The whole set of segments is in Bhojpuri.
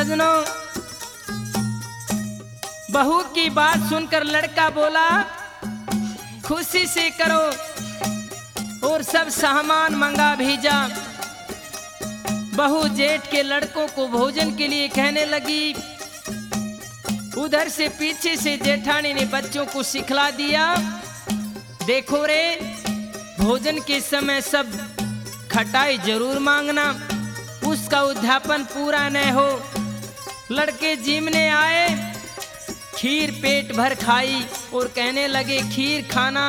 सजनों, बहू की बात सुनकर लड़का बोला खुशी से करो और सब सामान मंगा भेजा। बहू जेठ के लड़कों को भोजन के लिए कहने लगी। उधर से पीछे से जेठानी ने बच्चों को सिखला दिया, देखो रे भोजन के समय सब खटाई जरूर मांगना, उसका उद्यापन पूरा न हो। लड़के जीमने आए, खीर पेट भर खाई और कहने लगे खीर खाना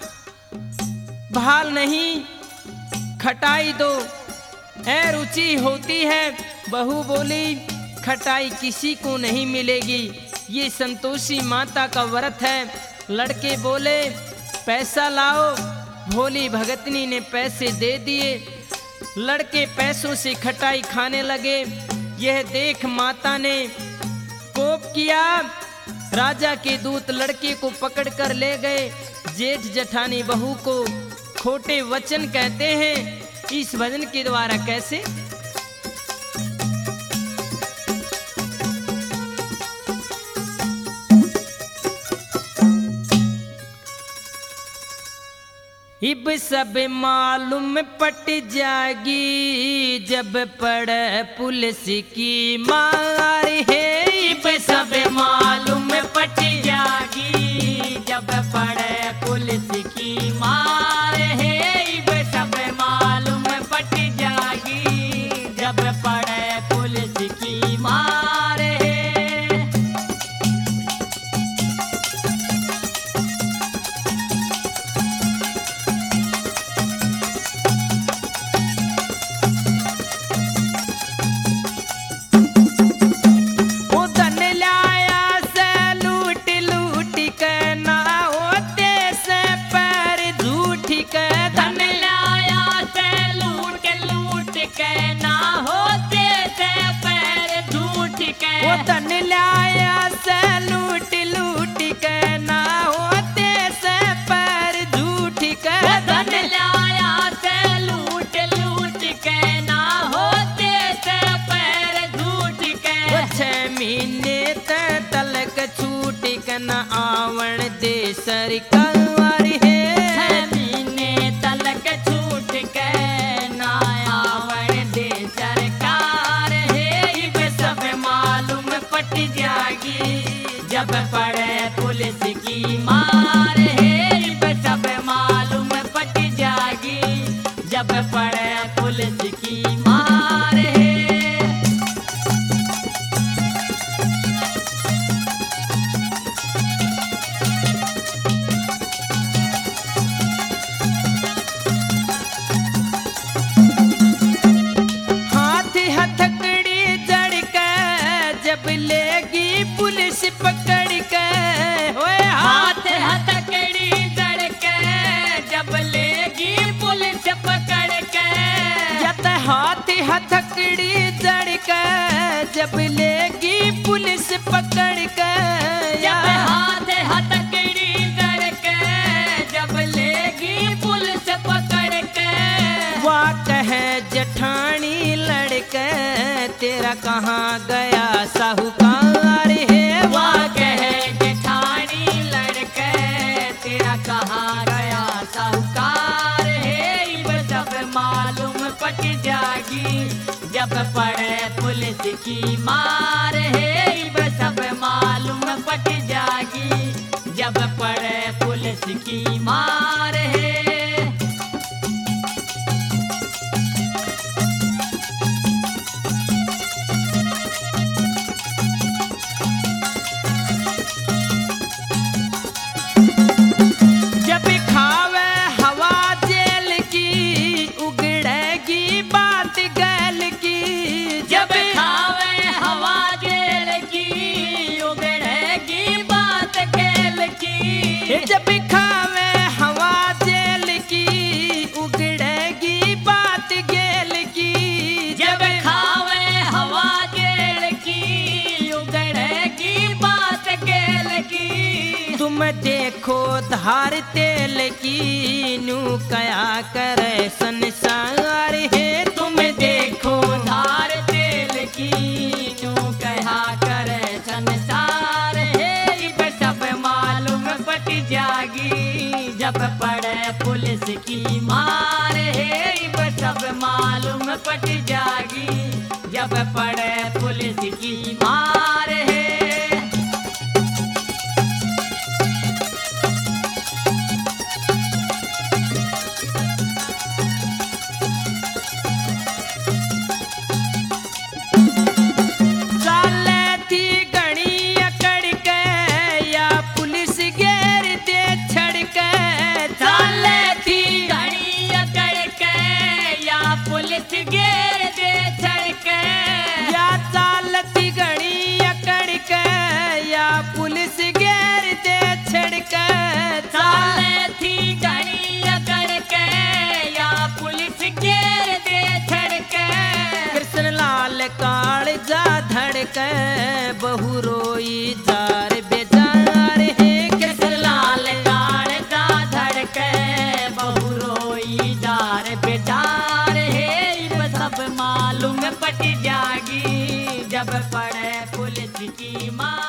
भाल नहीं, खटाई दो, ऐ रुचि होती है। बहू बोली खटाई किसी को नहीं मिलेगी, ये संतोषी माता का व्रत है। लड़के बोले पैसा लाओ। भोली भगतनी ने पैसे दे दिए। लड़के पैसों से खटाई खाने लगे। यह देख माता ने कोप किया। राजा के दूत लड़के को पकड़कर ले गए। जेठ जेठानी बहू को खोटे वचन कहते हैं। इस भजन के द्वारा कैसे? इब सब मालूम पट जागी, जब पड़ पुलिस की मार है। इब सब मालूम पट जागी, जब पड़ पुलिस की मार है। इब सब मालूम पट जागी, जब पड़ पुलिस की मार है। धन लाया से लूट लूट के ना होते से पैर झूठ के। धन लाया से लूट लूट के ना होते से पैर झूठ के। 6 महीने तलक छूट के न आवण दे सरकार है। 6 महीने तलक छूट के ना आवण दे सरकार है। इब सब मालूम पट जागी, जब पड़े पुलिस की मार है। इब सब मालूम पट जागी, जब पड़े पुलिस की मार है। हाथी हथकड़ी जड़ के जब लेगी पुलिस पकड़ के। ओए हाथ हथकड़ी जड़ के जब लेगी पुलिस पकड़ के। यत हाथी हथकड़ी जड़ के जब लेगी पुलिस पकड़ के। जब हाथ हथकड़ी जड़ के जब लेगी पुलिस पकड़ के। वाह कहे जेठानी लड़के तेरा कहाँ गया साहूकार है। वाह कहे जेठानी लड़के तेरा कहाँ गया साहूकार है। इब सब मालूम पट जागी, जब पड़े पुलिस की मार है। इब सब मालूम पट जागी, जब पड़े पुलिस की मार है। जब खावे हवा जेल की, उगड़ेगी बात गैल की। जब खावे हवा जेल की, उगड़ेगी बात गैल की। जब खावे हवा जेल की, उगड़ेगी बात गैल की। जब खावे हवा जेल की, उगड़ेगी बात गैल की। तुम देखो धार तेल की, नू कया करे संसार है। तुम देखो धार तेल की, नू कया जब पड़े पुलिस की मार है इब सब मालूम पट जागी जब पड़े पुलिस की मार है घेर दे छड़के या चालती घड़ी अकड़ के या पुलिस घेर दे छड़के चाले थी घड़ी अकड़ के या पुलिस घेर दे छड़के कृष्ण लाल काल जा धड़के बहु रोई जार बेजार है कृष्ण लाल काल जा धड़के बहु रोई जार बेजार है सब मालूम पट जागी जब पड़े पुलिस की मार